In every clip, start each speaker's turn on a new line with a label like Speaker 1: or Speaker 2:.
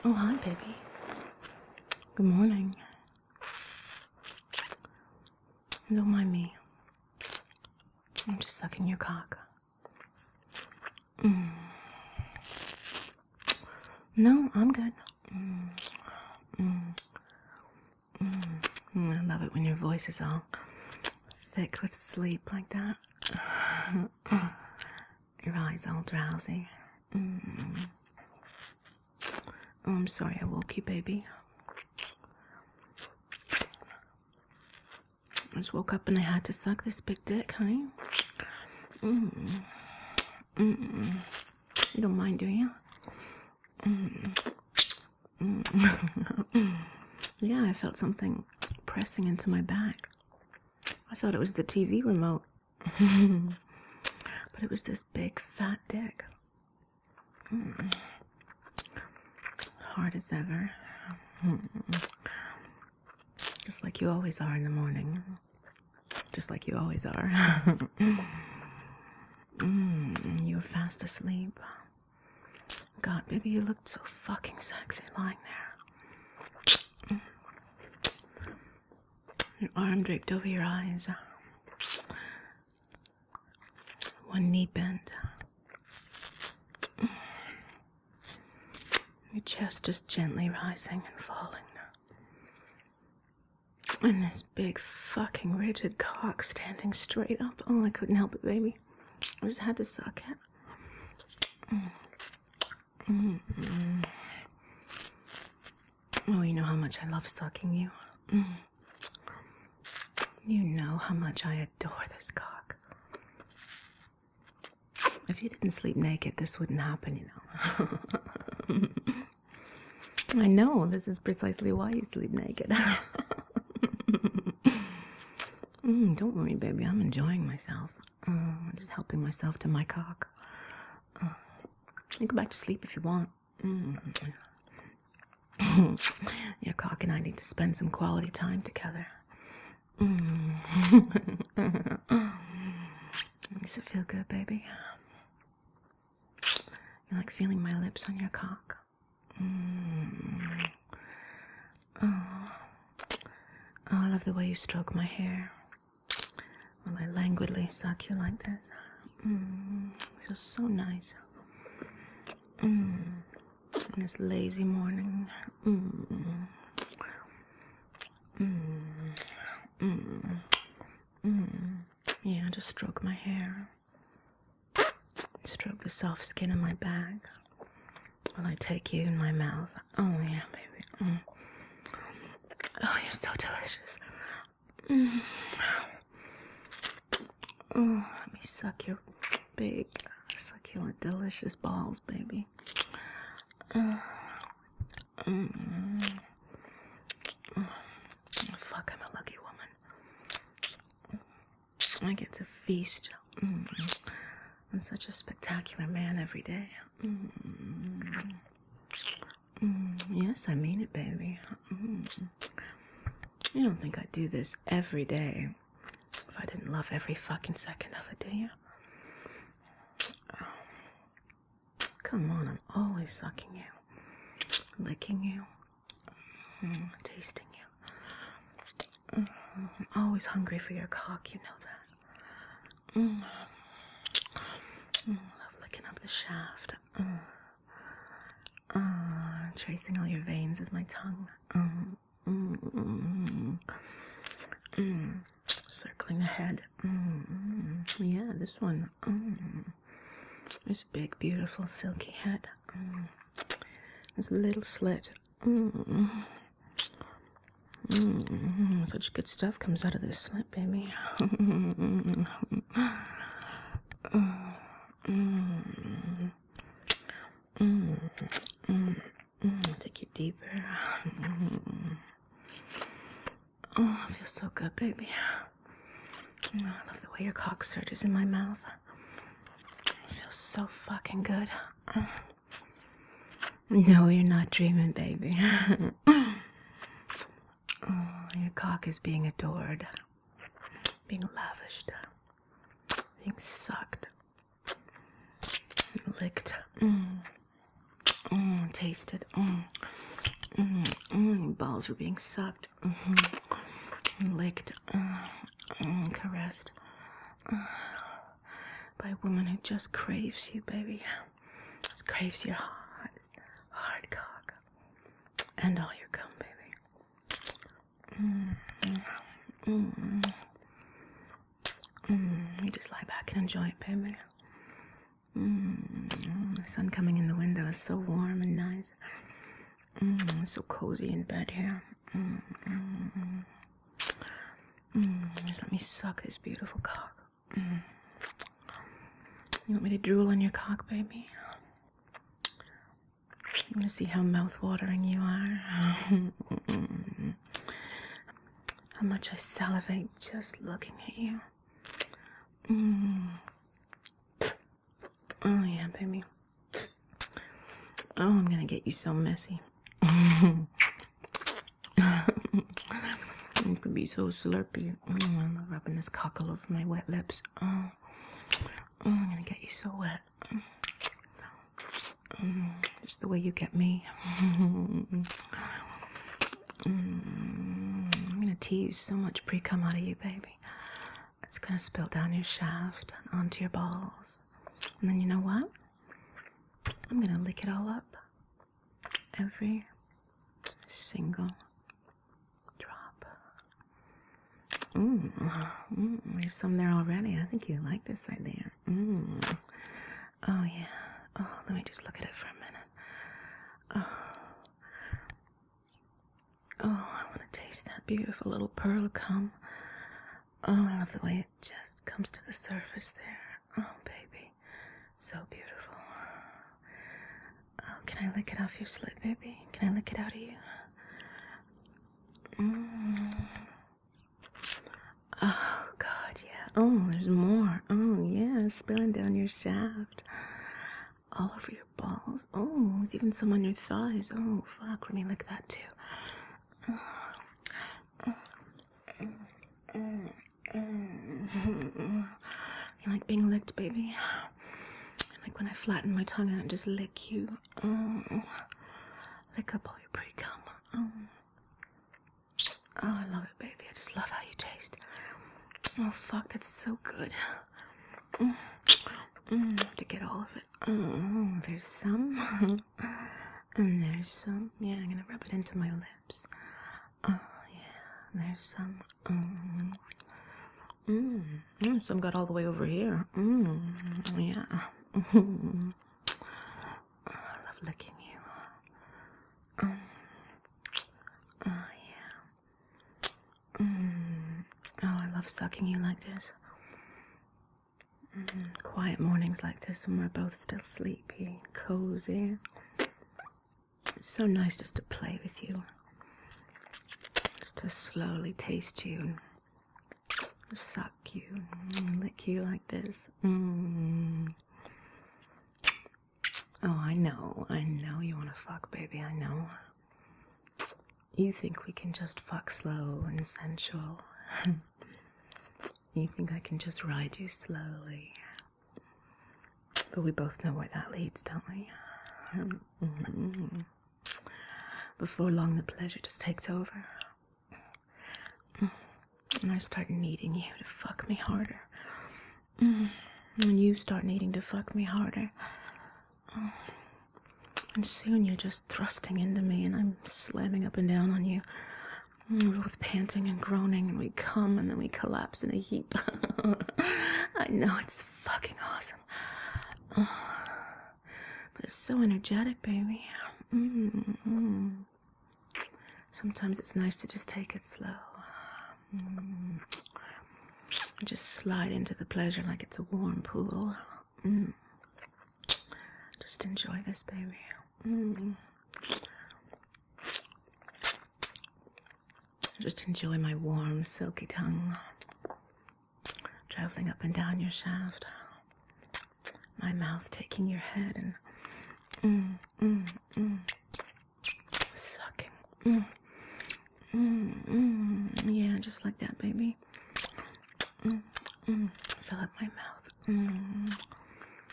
Speaker 1: Oh, hi, baby. Good morning. Don't mind me. I'm just sucking your cock. No, I'm good. I love it when your voice is all thick with sleep like that. Your eyes all drowsy. Oh, I'm sorry I woke you, baby. I just woke up and I had to suck this big dick, honey. You don't mind, do you? Yeah, I felt something pressing into my back. I thought it was the TV remote. But it was this big fat dick. Hard as ever. Just like you always are in the morning. Just like you always are. You were fast asleep. God, baby, you looked so fucking sexy lying there. Your arm draped over your eyes. One knee bent. Your chest just gently rising and falling. And this big fucking rigid cock standing straight up. Oh, I couldn't help it, baby. I just had to suck it. Oh, you know how much I love sucking you. You know how much I adore this cock. If you didn't sleep naked, this wouldn't happen, you know. I know, this is precisely why you sleep naked. Don't worry, baby, I'm enjoying myself. I'm just helping myself to my cock. You go back to sleep if you want. Your cock and I need to spend some quality time together. Does it feel good, baby? You like feeling my lips on your cock? Oh, I love the way you stroke my hair while I languidly suck you like this. It feels so nice. On this lazy morning. Yeah, just stroke my hair. Stroke the soft skin of my back while I take you in my mouth. Oh, yeah, baby. Oh, you're so delicious. Oh, let me suck your big, succulent, delicious balls, baby. Fuck, I'm a lucky woman. I get to feast on such a spectacular man every day. Yes, I mean it, baby. You don't think I'd do this every day if I didn't love every fucking second of it, do you? Come on, I'm always sucking you, licking you, tasting you. I'm always hungry for your cock, you know that. Love licking up the shaft. Tracing all your veins with my tongue. Circling the head. Yeah, this one. This big, beautiful, silky head. This little slit. Such good stuff comes out of this slit, baby. Take you deeper. Oh, it feels so good, baby. I love the way your cock surges in my mouth. It feels so fucking good. No, you're not dreaming, baby. Oh, your cock is being adored, being lavished, being sucked, licked, tasted. Balls are being sucked, licked, caressed by a woman who just craves you, baby. Just craves your hard cock and all your cum, baby. You just lie back and enjoy it, baby. The sun coming in the window is so warm and nice. So cozy in bed here. Just let me suck this beautiful cock. You want me to drool on your cock, baby? You want to see how mouth-watering you are? How much I salivate just looking at you. Oh yeah, baby. Oh, I'm gonna get you so messy. It could be so slurpy. I'm rubbing this cock all over my wet lips. Oh, I'm gonna get you so wet. Just the way you get me. I'm gonna tease so much pre-cum out of you, baby. It's gonna spill down your shaft and onto your balls. And then you know what? I'm gonna lick it all up. Every single drop. There's some there already. I think you like this idea. Oh yeah. Oh, let me just look at it for a minute. Oh, I want to taste that beautiful little pearl cum. Oh, I love the way it just comes to the surface there. Oh, baby. So beautiful. Oh, can I lick it off your slit, baby? Can I lick it out of you? Oh, God, yeah. Oh, there's more. Oh, yeah, spilling down your shaft. All over your balls. Oh, there's even some on your thighs. Oh, fuck, let me lick that, too. You like being licked, baby? Like when I flatten my tongue out and just lick you. Lick up all your pre-cum. Oh, I love it, baby. I just love how you taste. Oh, fuck, that's so good. Have to get all of it. Oh, there's some. And there's some. Yeah, I'm gonna rub it into my lips. Oh, yeah, there's some. Some got all the way over here. Yeah. Oh, I love licking you. Oh, yeah. Oh, I love sucking you like this. Quiet mornings like this when we're both still sleepy, cozy. It's so nice just to play with you. Just to slowly taste you. Suck you. Lick you like this. Oh, I know you want to fuck, baby, I know. You think we can just fuck slow and sensual. You think I can just ride you slowly. But we both know where that leads, don't we? Before long, the pleasure just takes over. And I start needing you to fuck me harder. And you start needing to fuck me harder. And soon you're just thrusting into me and I'm slamming up and down on you. We're both panting and groaning and we come and then we collapse in a heap. I know, it's fucking awesome. But it's so energetic, baby. Sometimes it's nice to just take it slow. Just slide into the pleasure like it's a warm pool. Just enjoy this, baby. Just enjoy my warm, silky tongue traveling up and down your shaft. My mouth taking your head and sucking. Yeah, just like that, baby. Fill up my mouth.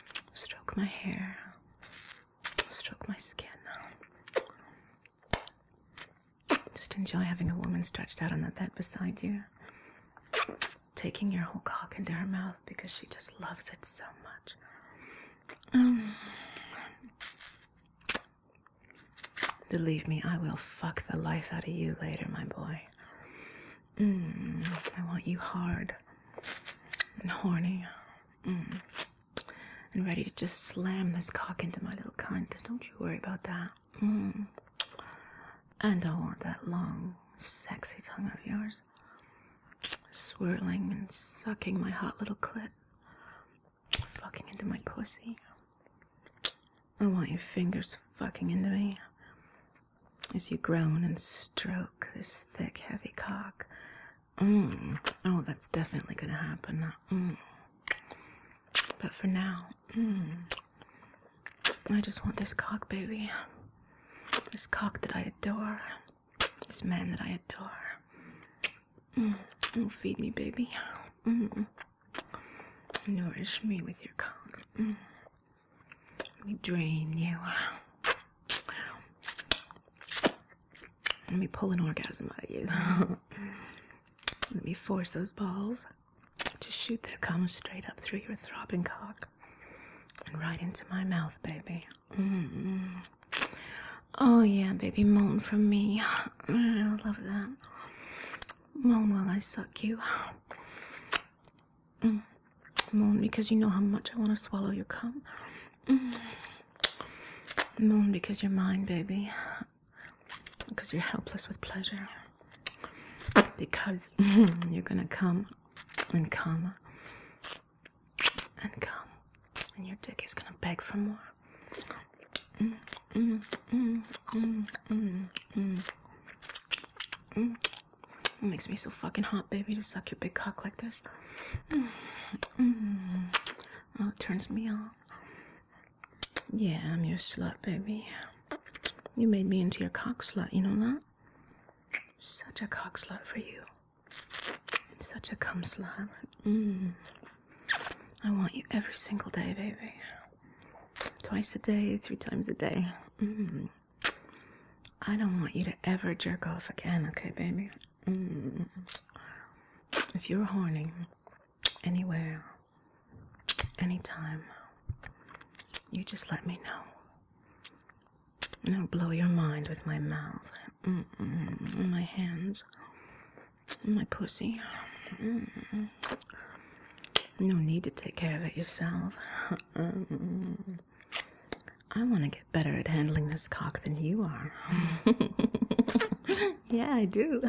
Speaker 1: Stroke my hair. Stroke my skin. enjoy having a woman stretched out on the bed beside you, taking your whole cock into her mouth because she just loves it so much. Believe me, I will fuck the life out of you later, my boy. I want you hard and horny and ready to just slam this cock into my little cunt. Don't you worry about that. And I want that long, sexy tongue of yours swirling and sucking my hot little clit, fucking into my pussy. I want your fingers fucking into me as you groan and stroke this thick, heavy cock. Oh, that's definitely gonna happen. But for now, I just want this cock, baby. This cock that I adore. This man that I adore. Oh, feed me, baby. Nourish me with your cock. Let me drain you. Let me pull an orgasm out of you. Let me force those balls to shoot their cum straight up through your throbbing cock and right into my mouth, baby. Oh yeah, baby, moan from me. I love that. Moan while I suck you. Moan because you know how much I want to swallow your cum. Moan because you're mine, baby. Because you're helpless with pleasure. Because you're gonna come and come and come, and your dick is gonna beg for more. It makes me so fucking hot, baby, to suck your big cock like this. Oh, it turns me on. Yeah, I'm your slut, baby. You made me into your cock slut, you know that? Such a cock slut for you. Such a cum slut. I want you every single day, baby. Twice a day, 3 times a day. I don't want you to ever jerk off again, okay, baby? If you're horny, anywhere, anytime, you just let me know. And I'll blow your mind with my mouth, and my hands, and my pussy. No need to take care of it yourself. I want to get better at handling this cock than you are. Yeah, I do.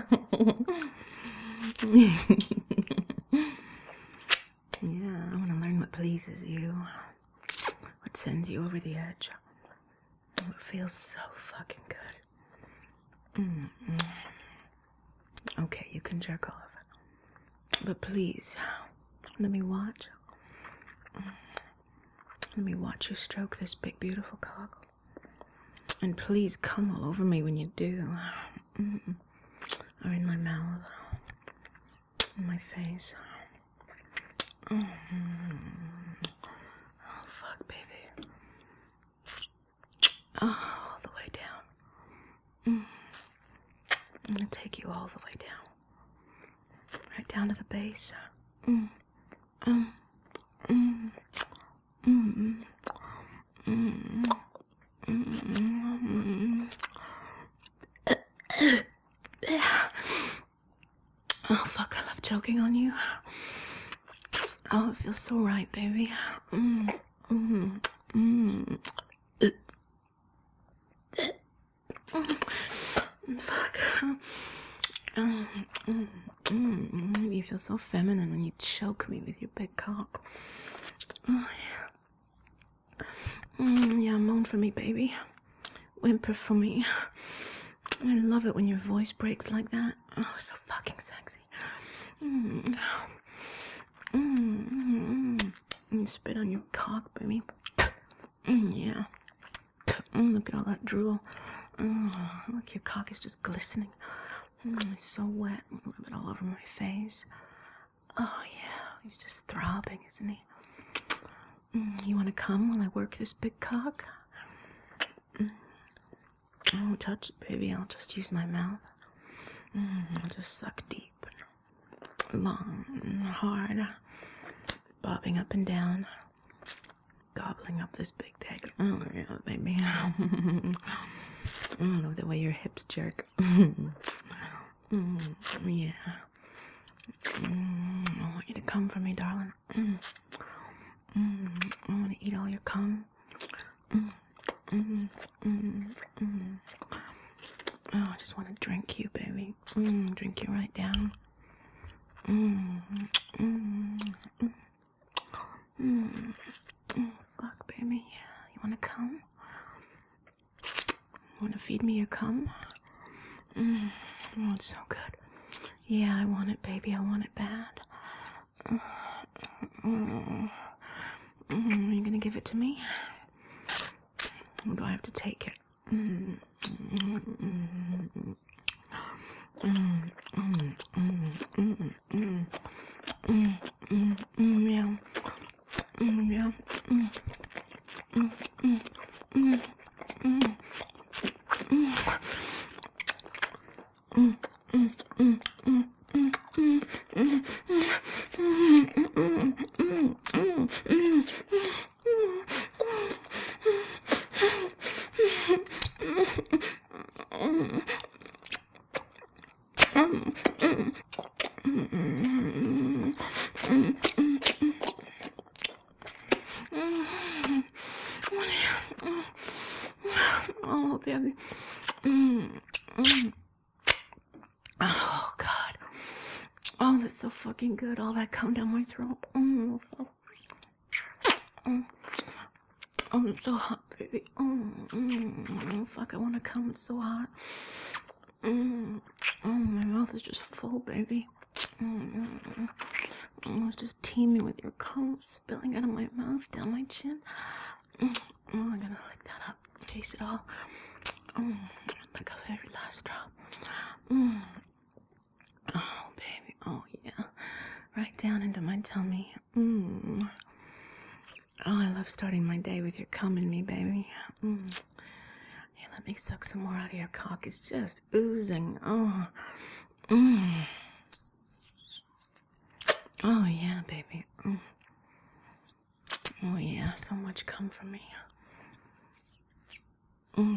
Speaker 1: Yeah, I want to learn what pleases you, what sends you over the edge, what feels so fucking good. Okay, you can jerk off, but please, let me watch. Let me watch you stroke this big, beautiful cock. And please come all over me when you do. Or in my mouth. In my face. Oh, fuck, baby. Oh, all the way down. I'm gonna take you all the way down. Right down to the base. Oh, fuck, I love choking on you. Oh, it feels so right, baby. Fuck. You feel so feminine when you choke me with your big cock. Oh, yeah. Yeah, moan for me, baby. Whimper for me. I love it when your voice breaks like that. Oh, so fucking sexy. You spit on your cock, baby. Yeah. Look at all that drool. Look, your cock is just glistening. It's so wet. Rub it all over my face. Oh, yeah. He's just throbbing, isn't he? You want to come while I work this big cock? I won't touch it, baby. I'll just use my mouth. I'll just suck deep, long, and hard, bobbing up and down, gobbling up this big dick. Oh, yeah, baby. I love the way your hips jerk. Yeah. I want you to come for me, darling. I want to eat all your cum. Oh, I just want to drink you, baby. Drink you right down. Fuck, baby. You want to come? You want to feed me your cum? Oh, it's so good. Yeah, I want it, baby. I want it bad. Are you gonna give it to me? Or do I have to take it? Yeah. Yeah. Oh, baby. Oh, God. Oh, that's so fucking good. All that come down my throat. Oh, it's so hot, baby. Oh, fuck, I want to come. It's so hot. Oh, my mouth is just full, baby. It's just teeming with your cum spilling out of my mouth, down my chin. Oh, I'm gonna lick that up. Taste it all. Lick up every last drop. Oh, baby. Oh, yeah. Right down into my tummy. Oh, I love starting my day with your cum in me, baby. Here, let me suck some more out of your cock. It's just oozing. Oh. Oh, yeah, baby. Oh, yeah. So much cum for me. Oh,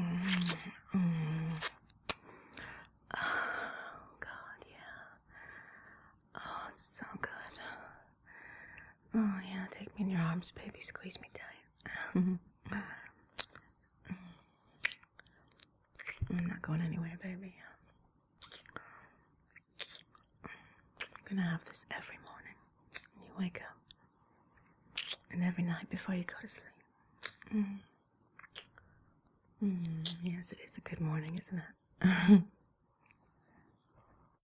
Speaker 1: God, yeah. Oh, it's so good. Oh, yeah, take me in your arms, baby. Squeeze me tight. I'm not going anywhere, baby. I'm gonna have this every morning when you wake up. And every night before you go to sleep. Yes, it is a good morning, isn't it?